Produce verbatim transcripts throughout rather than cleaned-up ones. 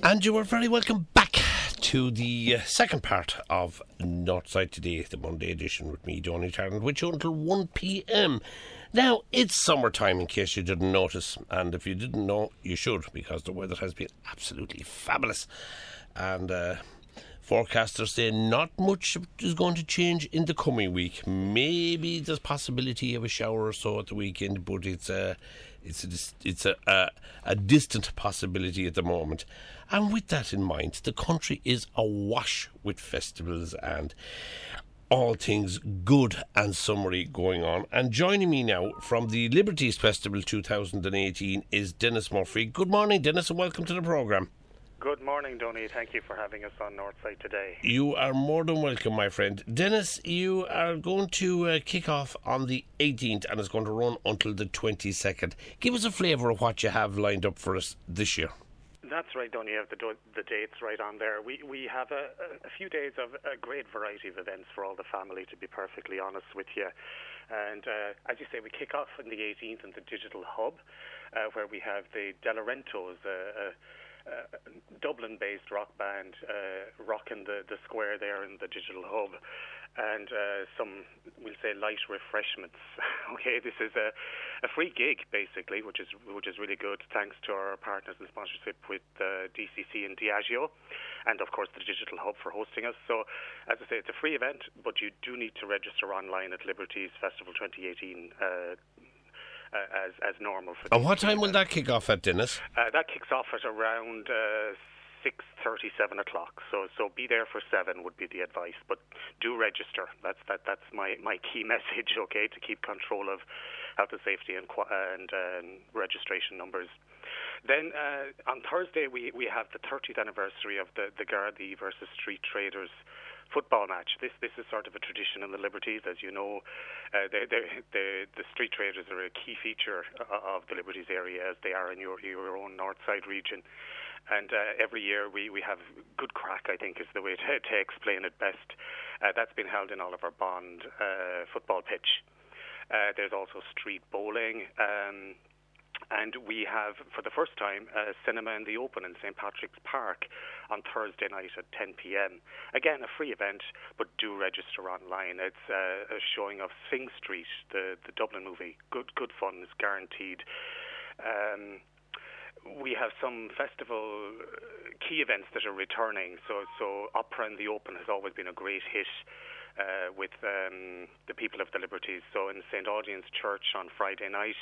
And you are very welcome back to the uh, second part of Northside Today, the Monday edition with me, Donny Tarrant, which until one p.m. Now, it's summertime in case you didn't notice, and if you didn't know, you should, because the weather has been absolutely fabulous. And uh, forecasters say not much is going to change in the coming week. Maybe there's possibility of a shower or so at the weekend, but it's a, it's a, it's a, a, a distant possibility at the moment. And with that in mind, the country is awash with festivals and all things good and summery going on. And joining me now from the Liberties Festival two thousand eighteen is Dennis Murphy. Good morning, Dennis, and welcome to the programme. Good morning, Donny. Thank you for having us on Northside Today. You are more than welcome, my friend. Dennis, you are going to uh, kick off on the eighteenth and it's going to run until the twenty-second. Give us a flavour of what you have lined up for us this year. That's right, Donny. You have the, do- the dates right on there. We we have a, a few days of a great variety of events for all the family, to be perfectly honest with you. And uh, as you say, we kick off on the eighteenth in the Digital Hub, uh, where we have the De Laurentiis, uh, uh, Uh, Dublin-based rock band uh, rocking the, the square there in the Digital Hub, and uh, some, we'll say, light refreshments. Okay, this is a, a free gig basically, which is which is really good, thanks to our partners in sponsorship with uh, D C C and Diageo, and of course the Digital Hub for hosting us. So, as I say, it's a free event, but you do need to register online at Liberties Festival twenty eighteen. Uh, Uh, as as normal. For and what time will that kick off at, Dennis? Uh, that kicks off at around uh, six thirty, seven o'clock. So so be there for seven would be the advice. But do register. That's that that's my, my key message. Okay, to keep control of health and safety and and um, registration numbers. Then uh, on Thursday we, we have the thirtieth anniversary of the the Gardaí versus Street Traders football match. This this is sort of a tradition in the Liberties, as you know. Uh, they, they, they, the Street Traders are a key feature of the Liberties area, as they are in your your own North Side region. And uh, every year we, we have good crack, I think is the way to, to explain it best. Uh, that's been held in Oliver Bond uh, football pitch. Uh, there's also street bowling. Um, And we have, for the first time, a cinema in the open in Saint Patrick's Park on Thursday night at ten p.m. Again, a free event, but do register online. It's uh, a showing of Sing Street, the, the Dublin movie. Good good fun is guaranteed. Um, we have some festival key events that are returning. So, so Opera in the Open has always been a great hit. Uh, with um, the people of the Liberties. So in Saint Audien's Church on Friday night,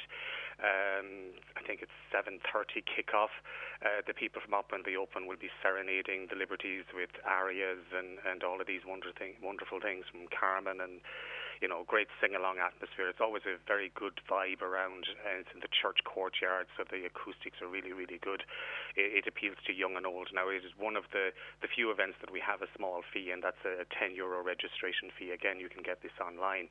um, I think it's seven thirty kickoff. Uh, the people from Opera in the Open will be serenading the Liberties with arias and, and all of these wonder thing, wonderful things from Carmen, and you know, great sing-along atmosphere. It's always a very good vibe around, and it's in the church courtyard, so the acoustics are really, really good. It, it appeals to young and old. Now, it is one of the, the few events that we have a small fee, and that's a ten euro registration fee. Again, you can get this online.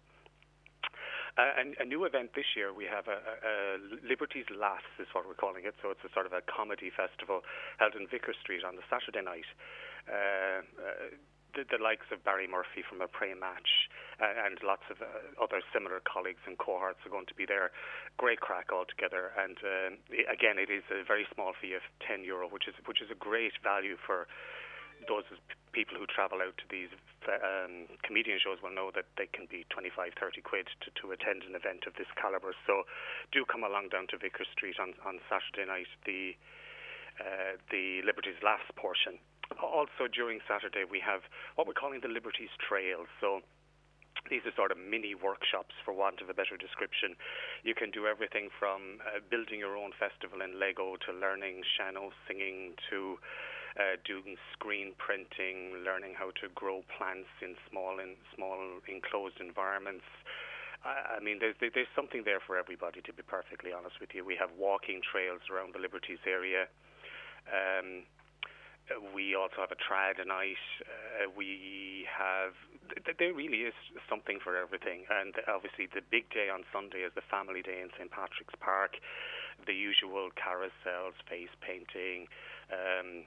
Uh, and a new event this year, we have a, a, a Liberties Laughs is what we're calling it. So it's a sort of a comedy festival held in Vicar Street on the Saturday night. Uh, uh, the, the likes of Barry Murphy from A Prey Match uh, and lots of uh, other similar colleagues and cohorts are going to be there. Great crack altogether. And uh, again, it is a very small fee of ten euro, which is which is a great value for those people who travel out to these um, comedian shows. Will know that they can be twenty-five, thirty quid to, to attend an event of this calibre. So do come along down to Vicar Street on, on Saturday night, the uh, the Liberties Laughs portion. Also during Saturday we have what we're calling the Liberties Trails. So these are sort of mini workshops, for want of a better description. You can do everything from uh, building your own festival in Lego to learning Shano singing to uh, doing screen printing, learning how to grow plants in small in small enclosed environments. I mean, there's there's something there for everybody, to be perfectly honest with you. We have walking trails around the Liberties area. Um, we also have a trad night. Uh, we have, there really is something for everything. And obviously the big day on Sunday is the family day in Saint Patrick's Park. The usual carousels, face painting, um,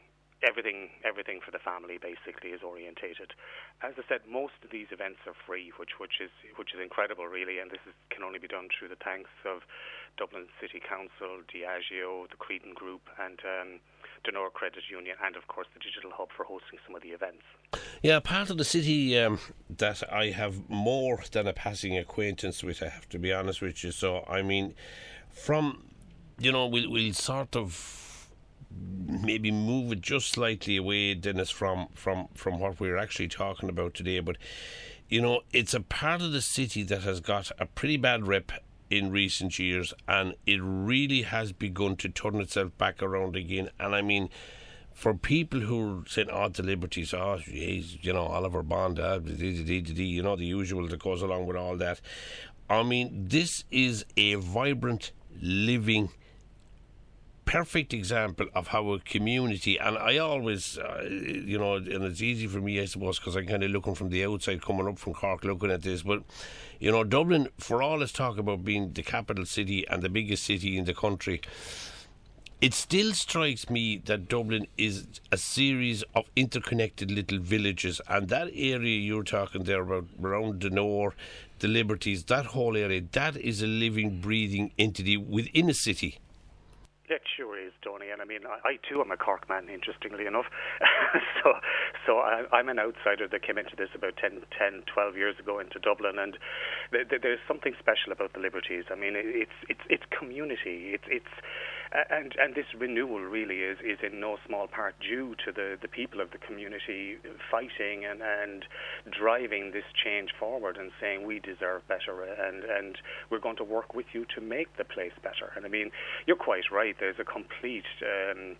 everything everything for the family basically is orientated. As I said, most of these events are free, which which is which is incredible, really, and this is, can only be done through the thanks of Dublin City Council, Diageo, the Creedon Group, and um, Denora Credit Union, and of course the Digital Hub for hosting some of the events. Yeah, part of the city um, that I have more than a passing acquaintance with, I have to be honest with you. So, I mean, from, you know, we'll, we'll sort of maybe move it just slightly away, Dennis, from, from, from what we're actually talking about today. But, you know, it's a part of the city that has got a pretty bad rep in recent years, and it really has begun to turn itself back around again. And I mean, for people who are saying, oh, the Liberties, oh, geez, you know, Oliver Bond, uh, you know, the usual that goes along with all that. I mean, this is a vibrant, living, perfect example of how a community, and I always, uh, you know, and it's easy for me, I suppose, because I'm kind of looking from the outside, coming up from Cork, looking at this, but, you know, Dublin, for all its talk about being the capital city and the biggest city in the country, it still strikes me that Dublin is a series of interconnected little villages, and that area you're talking there about, around the Nore, the Liberties, that whole area, that is a living, breathing entity within a city. It sure is, Tony, and I mean, I, I too am a Cork man, interestingly enough. so so I, I'm an outsider that came into this about ten, ten, twelve years ago into Dublin, and th- th- there's something special about the Liberties. I mean, it, it's it's it's community. It's it's and and this renewal really is, is in no small part due to the, the people of the community fighting and, and driving this change forward and saying we deserve better, and, and we're going to work with you to make the place better. And I mean, you're quite right. There's a complete, um,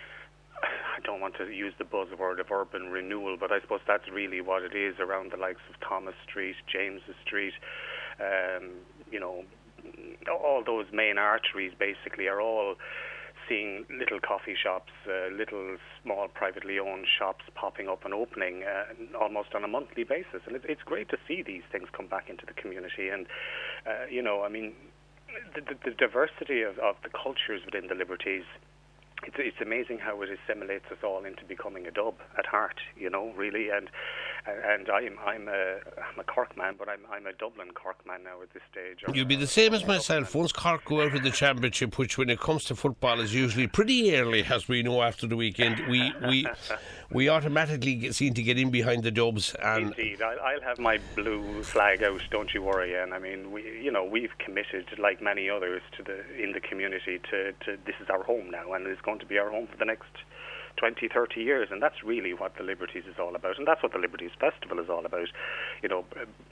I don't want to use the buzzword of urban renewal, but I suppose that's really what it is around the likes of Thomas Street, James's Street, um, you know, all those main arteries basically are all seeing little coffee shops, uh, little small privately owned shops popping up and opening uh, almost on a monthly basis. And it's, it's great to see these things come back into the community. And, uh, you know, I mean, the, the, the diversity of, of the cultures within the Liberties, it's, it's amazing how it assimilates us all into becoming a Dub at heart, you know, really. And and I'm I'm a I'm a Cork man, but I'm I'm a Dublin Cork man now at this stage. You'll be the same as myself. Once Cork go out of the championship, which when it comes to football is usually pretty early, as we know after the weekend, we we we automatically get, seem to get in behind the Dubs. And indeed, I'll, I'll have my blue flag out. Don't you worry. And I mean, we you know we've committed, like many others, to the in the community to, to this is our home now, and it's going to be our home for the next twenty, thirty years, and that's really what the Liberties is all about, and that's what the Liberties Festival is all about, you know,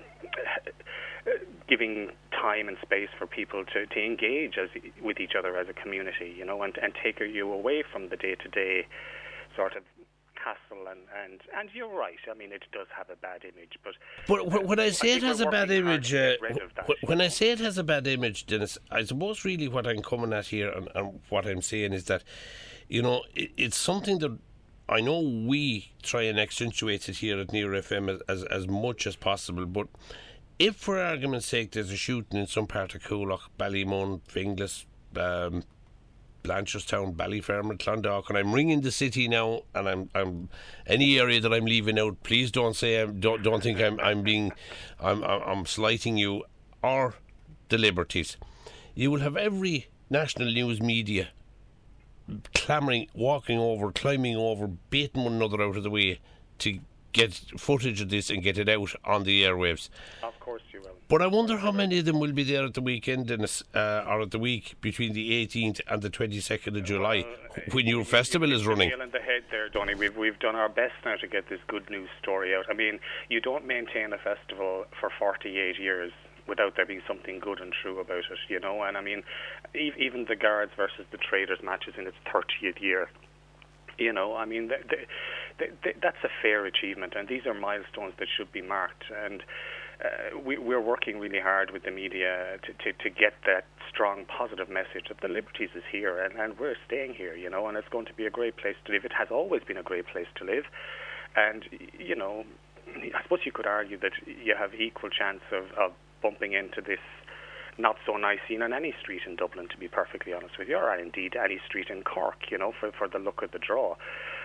giving time and space for people to, to engage as with each other as a community, you know, and, and take you away from the day-to-day sort of hassle, and, and, and you're right, I mean, it does have a bad image, but... But when I say I it has a bad image, uh, that, when I say it has a bad image, Dennis, I suppose really what I'm coming at here and, and what I'm saying is that, you know, it, it's something that I know we try and accentuate it here at Near F M as, as, as much as possible, but if, for argument's sake, there's a shooting in some part of Coolock, Ballymun, Finglas, um, Blanchardstown, Ballyfermot, Clondalk, and I'm ringing the city now, and I'm, I'm any area that I'm leaving out, please don't say, I'm, don't, don't think I'm, I'm being, I'm, I'm slighting you, or the Liberties. You will have every national news media clamouring, walking over, climbing over, baiting one another out of the way to get footage of this and get it out on the airwaves. Of course you will. But I wonder how many of them will be there at the weekend, Dennis, uh, or at the week between the eighteenth and the twenty-second of July, uh, when your festival you, is running. Nail in the head there, Donny. We've we've done our best now to get this good news story out. I mean, you don't maintain a festival for forty-eight years without there being something good and true about it, you know. And I mean, e- even the Guards versus the Traders match is in its thirtieth year. You know, I mean, th- th- th- th- that's a fair achievement, and these are milestones that should be marked. And uh, we, we're working really hard with the media to, to, to get that strong, positive message that the Liberties is here, and, and we're staying here, you know, and it's going to be a great place to live. It has always been a great place to live. And, you know, I suppose you could argue that you have equal chance of, of bumping into this not so nice scene on any street in Dublin, to be perfectly honest with you, or indeed any street in Cork, you know, for, for the look of the draw.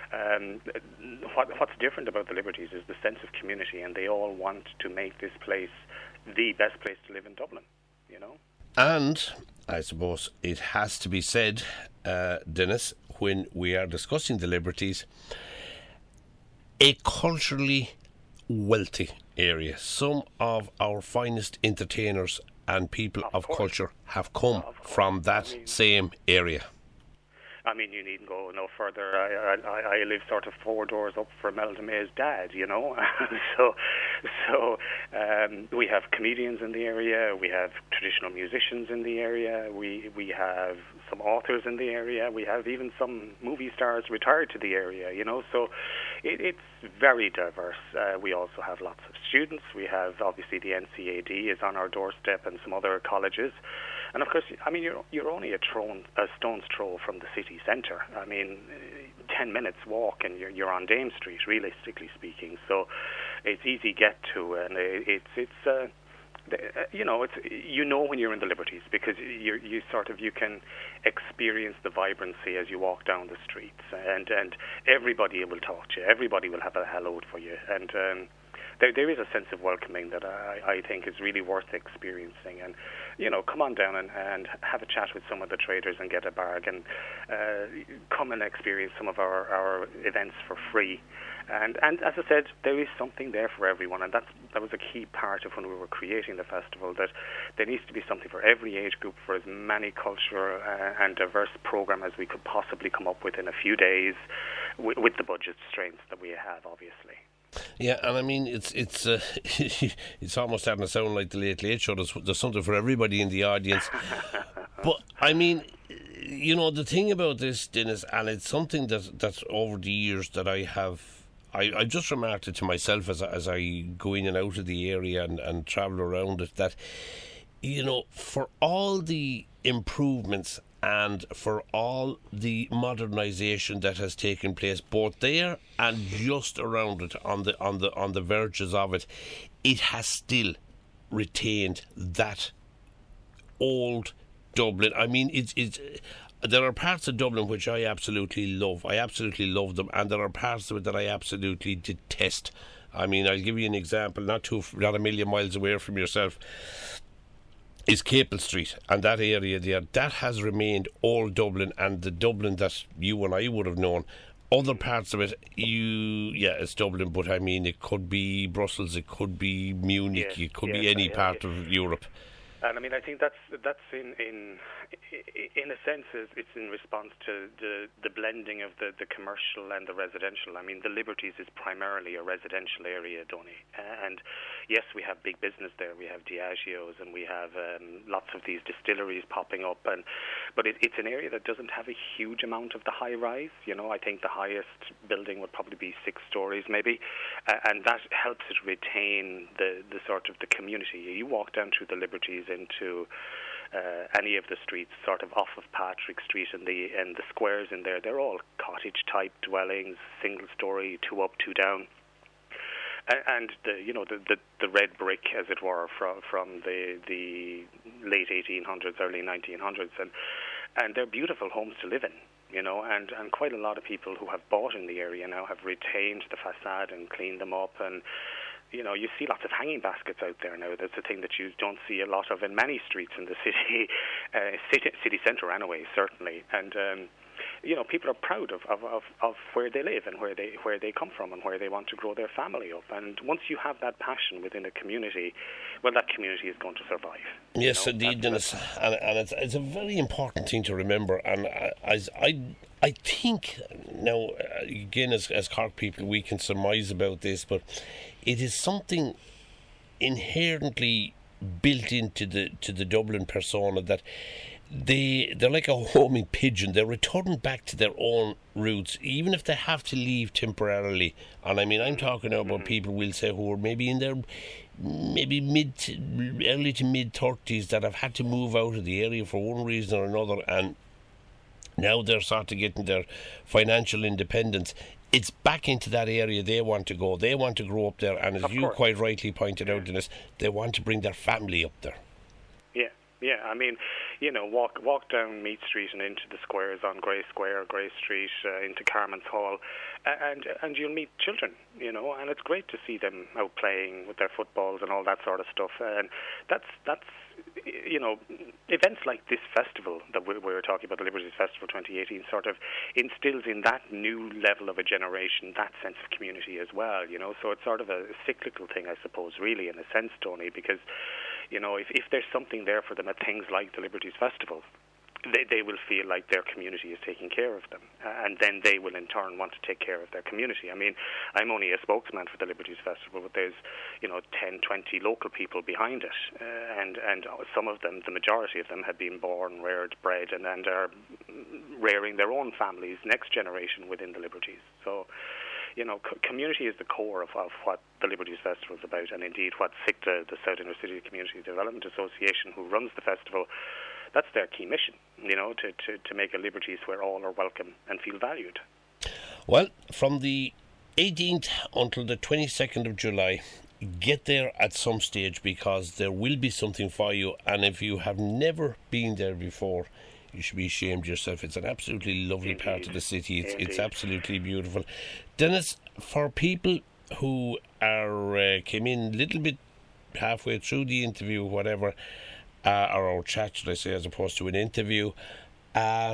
um, what, what's different about the Liberties is the sense of community, and they all want to make this place the best place to live in Dublin, you know. And I suppose it has to be said, uh, Dennis, when we are discussing the Liberties, a culturally wealthy area. Some of our finest entertainers and people of, of culture have come from that I mean, same area. I mean, you needn't go no further. I, I, I live sort of four doors up from Imelda May's dad, you know. so so um, we have comedians in the area. We have traditional musicians in the area. We we have some authors in the area. We have even some movie stars retired to the area, you know. So it, it's very diverse. Uh, we also have lots of students. We have, obviously, the N C A D is on our doorstep and some other colleges. And of course, I mean, you're you're only a, thrown, a stone's throw from the city centre. I mean, ten minutes walk and you're you're on Dame Street, realistically speaking. So it's easy get to, and it's it's uh, you know it's you know when you're in the Liberties, because you you sort of you can experience the vibrancy as you walk down the streets, and and everybody will talk to you. Everybody will have a hello for you, and. Um, There, there is a sense of welcoming that I, I think is really worth experiencing. And, you know, come on down and, and have a chat with some of the traders and get a bargain. Uh, come and experience some of our, our events for free. And, and as I said, there is something there for everyone. And that's, that was a key part of when we were creating the festival, that there needs to be something for every age group, for as many cultural uh, and diverse program as we could possibly come up with in a few days, with, with the budget strengths that we have, obviously. Yeah, and I mean, it's it's uh, it's almost starting to sound like the Late Late Show. There's, there's something for everybody in the audience. But, I mean, you know, the thing about this, Dennis, and it's something that, that over the years that I have, I, I've just remarked it to myself as, as I go in and out of the area and, and travel around it, that, you know, for all the improvements and for all the modernisation that has taken place both there and just around it, on the on the on the verges of it, it has still retained that old Dublin. I mean, it's it's there are parts of Dublin which I absolutely love. I absolutely love them, and there are parts of it that I absolutely detest. I mean, I'll give you an example, not too not a million miles away from yourself, is Capel Street, and that area there, that has remained old Dublin, and the Dublin that you and I would have known. Other parts of it, you, yeah, it's Dublin, but I mean, it could be Brussels, it could be Munich, yes, it could yes, be any I, part I, of Europe. And I mean, I think that's that's in in in a sense it's in response to the the blending of the, the commercial and the residential. I mean, the Liberties is primarily a residential area, Donny, and yes, we have big business there. We have Diageo's and we have um, lots of these distilleries popping up, and but it, it's an area that doesn't have a huge amount of the high rise. You know, I think the highest building would probably be six stories, maybe, uh, and that helps it retain the the sort of the community. You walk down through the Liberties into uh, any of the streets, sort of off of Patrick Street, and the and the squares in there, they're all cottage-type dwellings, single-story, two up, two down, and, and the you know the, the the red brick, as it were, from from the the late eighteen hundreds, early nineteen hundreds, and and they're beautiful homes to live in. You know, and, and quite a lot of people who have bought in the area now have retained the facade and cleaned them up, and you know, you see lots of hanging baskets out there now. That's a thing that you don't see a lot of in many streets in the city, uh, city, city centre anyway, certainly. And um, you know, people are proud of, of, of, of where they live and where they where they come from and where they want to grow their family up. And once you have that passion within a community, well, that community is going to survive. Yes, you know? indeed, Dennis, and, and it's, it's a very important thing to remember. And as I, I think now, again, as as Cork people, we can surmise about this, but it is something inherently built into the to the Dublin persona that they they're like a homing pigeon. They're returning back to their own roots, even if they have to leave temporarily. And I mean, I'm talking now about people, we'll say, who are maybe in their maybe mid early to mid thirties, that have had to move out of the area for one reason or another, and now they're sort of getting their financial independence. It's back into that area they want to go. They want to grow up there, and as of you course. quite rightly pointed out, Dennis, they want to bring their family up there. Yeah, yeah. I mean, you know, walk walk down Meath Street and into the squares on Grey Square, Grey Street, uh, into Carmen's Hall, and and you'll meet children, you know, and it's great to see them out playing with their footballs and all that sort of stuff. And that's that's you know, events like this festival that we we were talking about, the Liberties Festival twenty eighteen, sort of instills in that new level of a generation that sense of community as well, you know. So it's sort of a cyclical thing, I suppose, really, in a sense, Tony, because, you know, if, if there's something there for them at things like the Liberties Festival, They, they will feel like their community is taking care of them, uh, and then they will in turn want to take care of their community. I mean, I'm only a spokesman for the Liberties Festival, but there's, you know, ten, twenty local people behind it, uh, and and some of them, the majority of them, have been born, reared, bred, and, and are rearing their own families, next generation within the Liberties. So, you know, co- community is the core of, of what the Liberties Festival is about, and indeed what SICTA, the South Inner City Community Development Association, who runs the festival, that's their key mission, you know, to, to, to make a Liberties where all are welcome and feel valued. Well, from the eighteenth until the twenty-second of July, get there at some stage, because there will be something for you, and if you have never been there before, you should be ashamed of yourself. It's an absolutely lovely Indeed. part of the city. It's, it's Indeed. absolutely beautiful. Dennis, for people who are uh, came in a little bit halfway through the interview, whatever, uh, or our chat, should I say, as opposed to an interview, uh,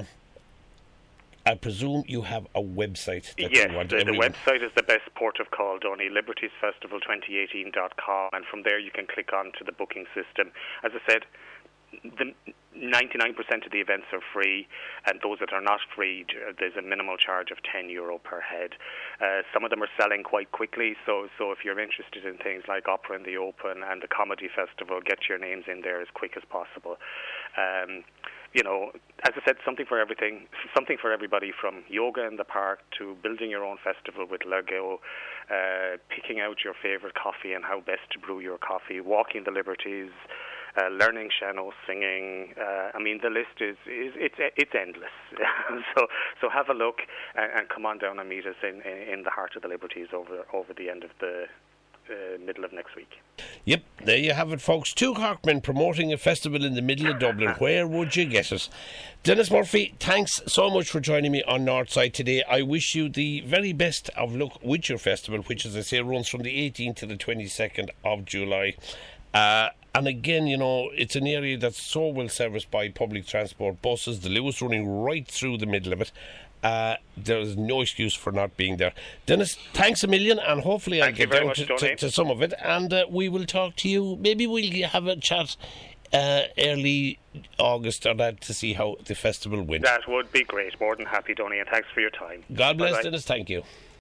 I presume you have a website that yes, you want the, the everyone... website is the best port of call, Donny, liberties festival twenty eighteen dot com, and from there you can click on to the booking system. As I said, the ninety-nine percent of the events are free, and those that are not free, there's a minimal charge of ten euro per head. Uh, some of them are selling quite quickly, so so if you're interested in things like Opera in the Open and the Comedy Festival, get your names in there as quick as possible. Um, you know, as I said, something for everything, something for everybody, from yoga in the park to building your own festival with Lego, uh, picking out your favourite coffee and how best to brew your coffee, walking the Liberties, Uh, learning Shano, singing. Uh, I mean, the list is, is it's it's endless. so so have a look and, and come on down and meet us in, in, in the heart of the Liberties over over the end of the uh, middle of next week. Yep, there you have it, folks. Two Corkmen promoting a festival in the middle of Dublin. Where would you get it? Dennis Murphy, thanks so much for joining me on Northside today. I wish you the very best of luck with your festival, which, as I say, runs from the eighteenth to the twenty-second of July. Uh, and again, you know, it's an area that's so well serviced by public transport, buses, the Luas running right through the middle of it. Uh, there's no excuse for not being there. Dennis, thanks a million, and hopefully Thank I'll get down much, to, to, to some of it, and uh, we will talk to you. Maybe we'll have a chat uh, early August or that to see how the festival went. That would be great. More than happy, Donny, and thanks for your time. God bless, Bye-bye. Dennis. Thank you.